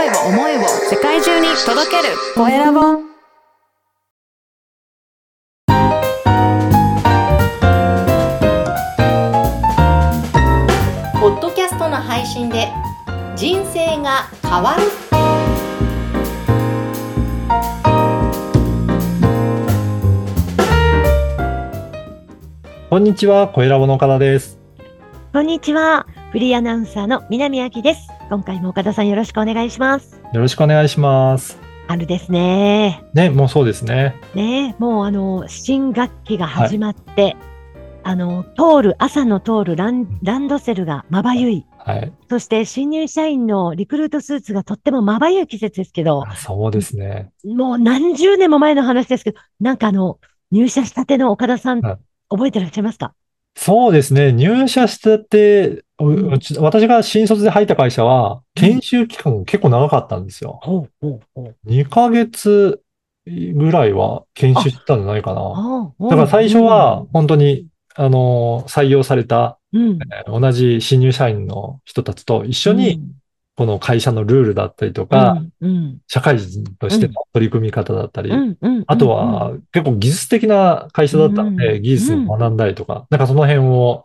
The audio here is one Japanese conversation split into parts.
を思いを世界中に届けるコエラボ。ポッドキャストの配信で人生が変わる。 こんにちは、コエラボの岡田です。 こんにちは、フリーアナウンサーの南明です。今回も岡田さんよろしくお願いします。 よろしくお願いします。 春ですね。 ね、もうそうですね。 ね、もう新学期が始まって、朝の通るランドセルがまばゆい。 はい。 そして新入社員のリクルートスーツがとってもまばゆい季節ですけど、 そうですね。 もう何十年も前の話ですけど、入社したての岡田さん、覚えてらっしゃいますか？ そうですね。入社したて、私が新卒で入った会社は、研修期間結構長かったんですよ。2ヶ月ぐらいは研修してたんじゃないかな。だから最初は、本当に、採用された、同じ新入社員の人たちと一緒に、この会社のルールだったりとか、社会人としての取り組み方だったり、あとは結構技術的な会社だったので、技術を学んだりとか、なんかその辺を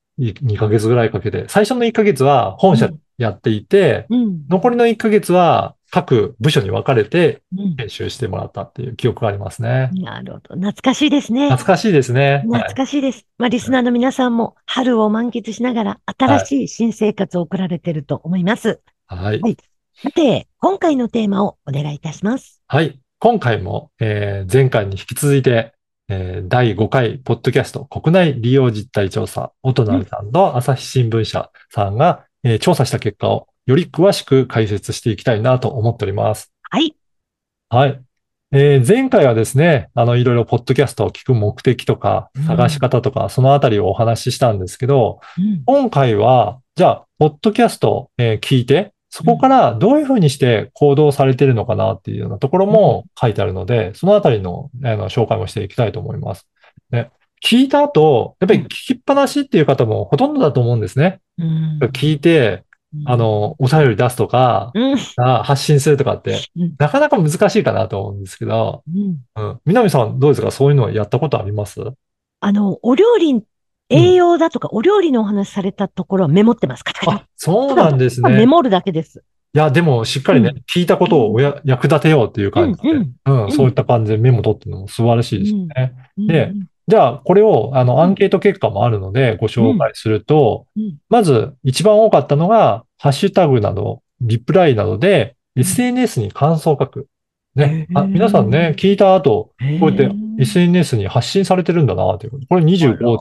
2ヶ月ぐらいかけて、最初の1ヶ月は本社やっていて、残りの1ヶ月は各部署に分かれて研修してもらったっていう記憶がありますね。 なるほど。懐かしいですね。 懐かしいですね。 懐かしいです。リスナーの皆さんも春を満喫しながら新しい新生活を送られていると思います。 はい。 さて、今回のテーマをお願いいたします。 はい。今回も、前回に引き続いて、第5回ポッドキャスト国内利用実態調査、音成さんと朝日新聞社さんが、調査した結果をより詳しく解説していきたいなと思っております。 はい。 はい。前回はですね、いろいろポッドキャストを聞く目的とか、探し方とか、そのあたりをお話ししたんですけど、今回は、じゃあ、ポッドキャストを聞いて、そこからどういうふうにして行動されているのかなっていうようなところも書いてあるので、そのあたりの、紹介もしていきたいと思います。ね、聞いた後、やっぱり聞きっぱなしっていう方もほとんどだと思うんですね。聞いて、お便り出すとか、発信するとかって、なかなか難しいかなと思うんですけど、南さんどうですか？そういうのはやったことあります？ お料理、栄養だとか、お料理のお話されたところはメモってます。 そうなんですね。 メモるだけです。 いや、でもしっかりね、聞いたことを役立てようっていう感じで、そういった感じでメモ取ってるのも素晴らしいですね。で、じゃあ、これを、アンケート結果もあるのでご紹介すると、まず、一番多かったのが、ハッシュタグなど、リプライなどで、SNS に感想を書く。ね。皆さんね、聞いた後、こうやって SNS に発信されてるんだなということ。これ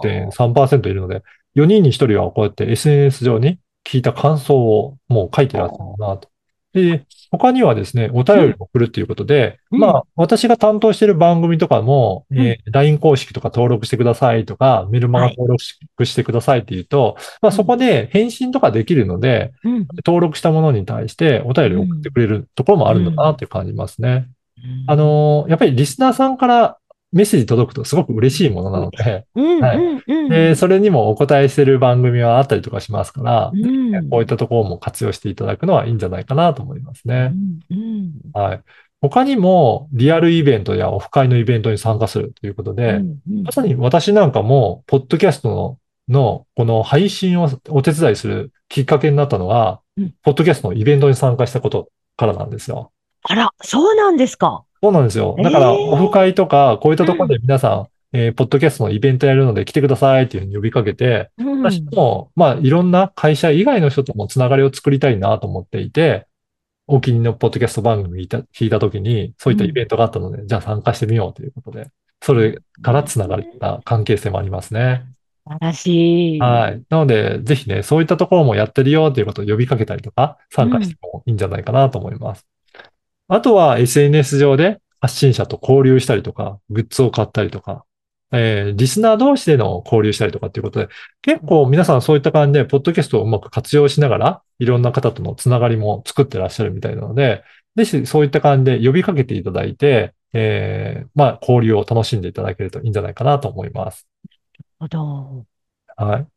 25.3% いるので、4人に1人はこうやって SNS 上に聞いた感想をもう書いてらっしゃるなと。で、他にはですね、お便りを送るっていうことで、私が担当している番組とかも、LINE 公式とか登録してくださいとか、メルマガ登録してくださいっていうと、そこで返信とかできるので、登録したものに対してお便りを送ってくれるところもあるのかなって感じますね。やっぱりリスナーさんからメッセージ届くとすごく嬉しいものなので、で、それにもお答えしている番組はあったりとかしますから、こういったところも活用していただくのはいいんじゃないかなと思いますね。はい。他にもリアルイベントやオフ会のイベントに参加するということで、まさに私なんかも、ポッドキャストのこの配信をお手伝いするきっかけになったのは、ポッドキャストのイベントに参加したことからなんですよ。 あら、そうなんですか。 そうなんですよ。だから、オフ会とか、こういったところで皆さん、ポッドキャストのイベントやるので来てくださいっていうふうに呼びかけて、私も、いろんな会社以外の人ともつながりを作りたいなと思っていて、お気に入りのポッドキャスト番組聞いたときに、そういったイベントがあったので、じゃあ参加してみようということで、それからつながった関係性もありますね。 素晴らしい。 はい。なので、ぜひね、そういったところもやってるよということを呼びかけたりとか、参加してもいいんじゃないかなと思います。あとは SNS 上で発信者と交流したりとか、グッズを買ったりとか、リスナー同士での交流したりとかっていうことで、結構皆さんそういった感じで、ポッドキャストをうまく活用しながら、いろんな方とのつながりも作ってらっしゃるみたいなので、ぜひそういった感じで呼びかけていただいて、交流を楽しんでいただけるといいんじゃないかなと思います。 なるほど。 はい。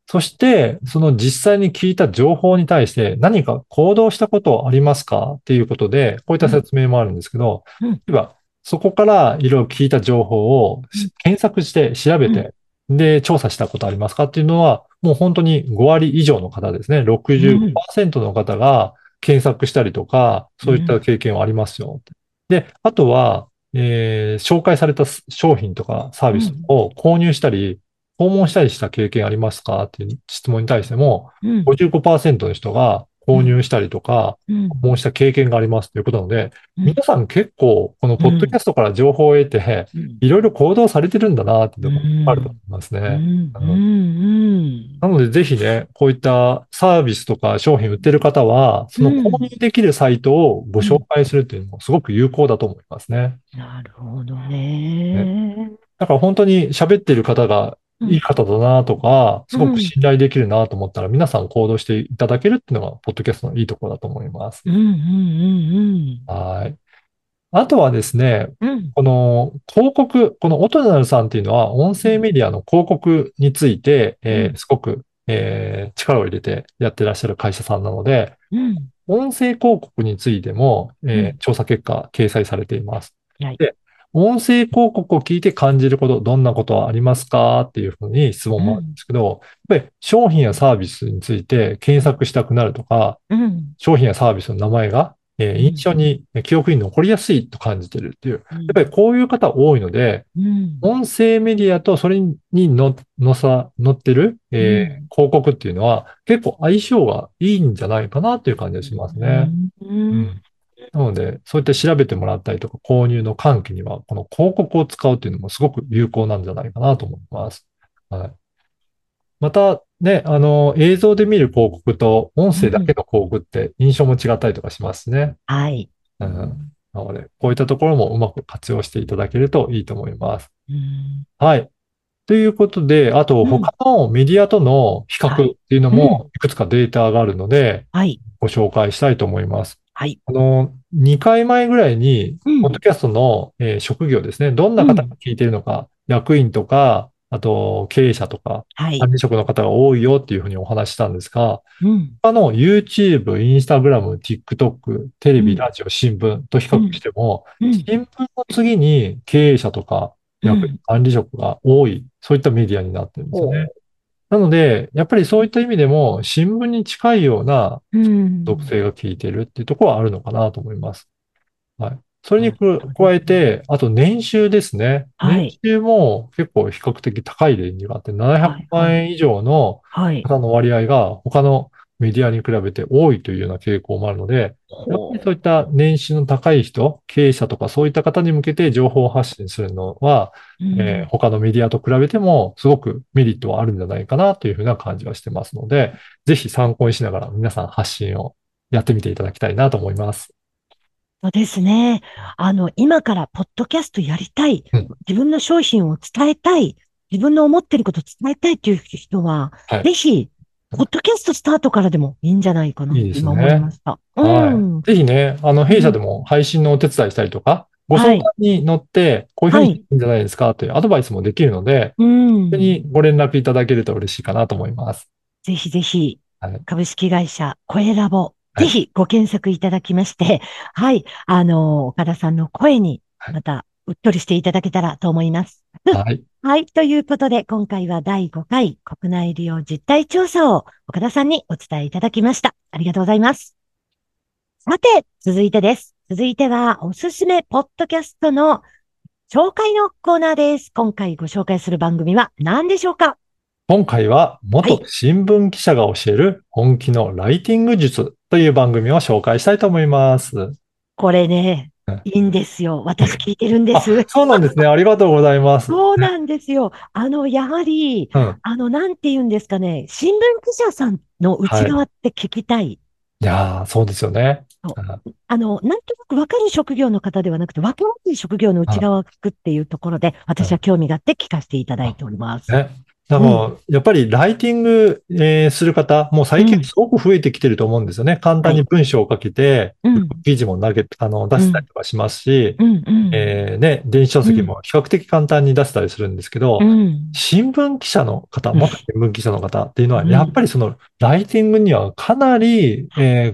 そして、その実際に聞いた情報に対して何か行動したことありますかっていうことで、こういった説明もあるんですけど、例えば、そこからいろいろ聞いた情報を検索して調べて、で、調査したことありますかっていうのは、もう本当に5割以上の方ですね。65%の方が検索したりとか、そういった経験はありますよ。で、あとは、紹介された商品とかサービスを購入したり、訪問したりした経験ありますかっていう質問に対しても、55%の人が購入したりとか、訪問した経験がありますということなので、皆さん結構、このポッドキャストから情報を得て、いろいろ行動されてるんだなっていうのがあると思いますね。なので、ぜひね、こういったサービスとか商品売ってる方は、その購入できるサイトをご紹介するっていうのもすごく有効だと思いますね。 なるほどね。 だから本当に喋ってる方がいい方だなとか、すごく信頼できるなと思ったら、皆さん行動していただけるっていうのが、ポッドキャストのいいところだと思います。はい。あとはですね、この広告、このオトナルさんっていうのは、音声メディアの広告について、すごく、力を入れてやってらっしゃる会社さんなので、音声広告についても、調査結果掲載されています。で、音声広告を聞いて感じること、どんなことはありますかっていうふうに質問もあるんですけど、やっぱり商品やサービスについて検索したくなるとか、商品やサービスの名前が印象に、記憶に残りやすいと感じてるっていう、やっぱりこういう方多いので、音声メディアとそれに載ってる、広告っていうのは結構相性がいいんじゃないかなという感じがしますね。なので、そういった調べてもらったりとか、購入の喚起には、この広告を使うっていうのもすごく有効なんじゃないかなと思います。はい。また、ね、映像で見る広告と音声だけの広告って印象も違ったりとかしますね。 はい。 なので、こういったところもうまく活用していただけるといいと思います。はい。ということで、あと他のメディアとの比較っていうのもいくつかデータがあるので、ご紹介したいと思います。2回前ぐらいに、ポッドキャストの、職業ですね。どんな方が聞いているのか、役員とか、あと経営者とか、管理職の方が多いよっていうふうにお話ししたんですが、他の YouTube、Instagram、TikTok、テレビ、ラジオ、新聞と比較しても、新聞の次に経営者とか、管理職が多い、そういったメディアになってるんですよね。なので、やっぱりそういった意味でも、新聞に近いような属性が効いているっていうところはあるのかなと思います。はい。それに加えて、あと年収ですね。年収も結構比較的高いレンジがあって、700万円以上の方の割合が他のメディアに比べて多いというような傾向もあるので、やっぱりそういった年収の高い人、経営者とかそういった方に向けて情報発信するのは、他のメディアと比べてもすごくメリットはあるんじゃないかなというふうな感じがしてますので、ぜひ参考にしながら皆さん発信をやってみていただきたいなと思います。 そうですね。今からポッドキャストやりたい、自分の商品を伝えたい、自分の思ってることを伝えたいという人は、ぜひ、ポッドキャストスタートからでもいいんじゃないかなって今思いました。 はい。ぜひね、弊社でも配信のお手伝いしたりとか、ご相談に乗って、こういうふうにいいんじゃないですかというアドバイスもできるので、本当にご連絡いただけると嬉しいかなと思います。 ぜひぜひ、株式会社声ラボ、ぜひご検索いただきまして、はい、岡田さんの声にまたうっとりしていただけたらと思います。 はい。 はい。ということで、今回は第5回国内利用実態調査を岡田さんにお伝えいただきました。ありがとうございます。さて、続いてです。続いては、おすすめポッドキャストの紹介のコーナーです。今回ご紹介する番組は何でしょうか？ 今回は、元新聞記者が教える本気のライティング術という番組を紹介したいと思います。 これね、いいんですよ。私聞いてるんです。 そうなんですね。ありがとうございます。 そうなんですよ。やはり、なんて言うんですかね。新聞記者さんの内側って聞きたい。 いやー、そうですよね。 なんとなくわかる職業の方ではなくて、わからない職業の内側を聞くっていうところで、私は興味があって聞かせていただいております。 だからやっぱりライティング、する方、もう最近すごく増えてきてると思うんですよね。簡単に文章を書けて、記事も出したりとかしますし、ね、電子書籍も比較的簡単に出せたりするんですけど、新聞記者の方、元新聞記者の方っていうのは、やっぱりそのライティングにはかなり、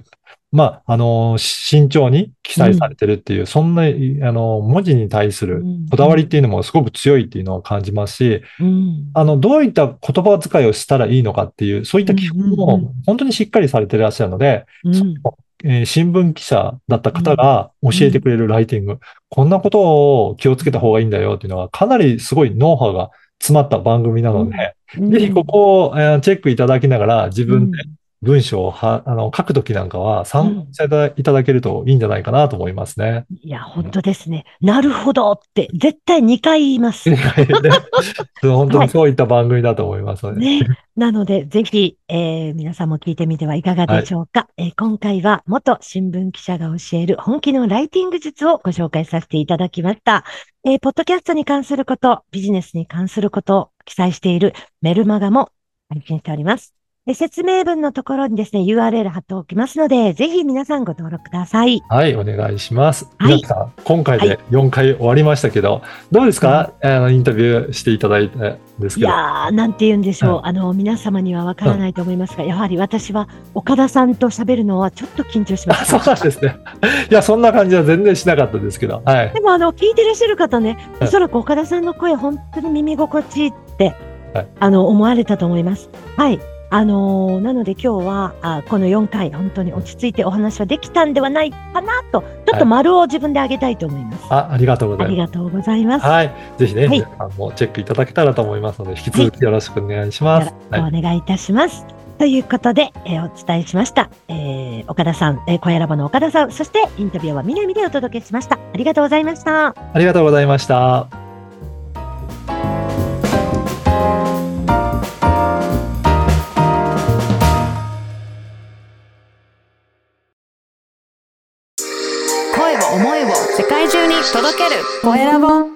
慎重に記載されてるっていう、そんな、文字に対するこだわりっていうのもすごく強いっていうのを感じますし、どういった言葉遣いをしたらいいのかっていう、そういった基本も本当にしっかりされていらっしゃるので、新聞記者だった方が教えてくれるライティング、こんなことを気をつけた方がいいんだよっていうのは、かなりすごいノウハウが詰まった番組なので、ぜひここをチェックいただきながら、自分で文章を書くときなんかは参考していただけるといいんじゃないかなと思いますね。 いや、本当ですね。なるほどって、絶対2回言います。 本当にそういった番組だと思いますので。 ね。なので、ぜひ、皆さんも聞いてみてはいかがでしょうか。今回は、元新聞記者が教える本気のライティング術をご紹介させていただきました。ポッドキャストに関すること、ビジネスに関することを記載しているメルマガも配信しております。説明文のところにですね、URL 貼っておきますので、ぜひ皆さんご登録ください。 はい、お願いします。皆さん、今回で4回終わりましたけど、どうですか？インタビューしていただいたんですけど。 いやー、なんて言うんでしょう。皆様にはわからないと思いますが、やはり私は岡田さんと喋るのはちょっと緊張しました。 そうなんですね。いや、そんな感じは全然しなかったですけど。はい。 でも聞いてらっしゃる方ね、おそらく岡田さんの声、本当に耳心地いいって、思われたと思います。はい。なので今日は、この4回、本当に落ち着いてお話はできたんではないかなと、ちょっと丸を自分であげたいと思います。 ありがとうございます。 ありがとうございます。 はい。ぜひね、皆さんもチェックいただけたらと思いますので、引き続きよろしくお願いします。 よろしくお願いいたします。ということで、お伝えしました。岡田さん、小屋ラボの岡田さん、そしてインタビューは南でお届けしました。ありがとうございました。 ありがとうございました。 声を思いを世界中に届けるコエラボ。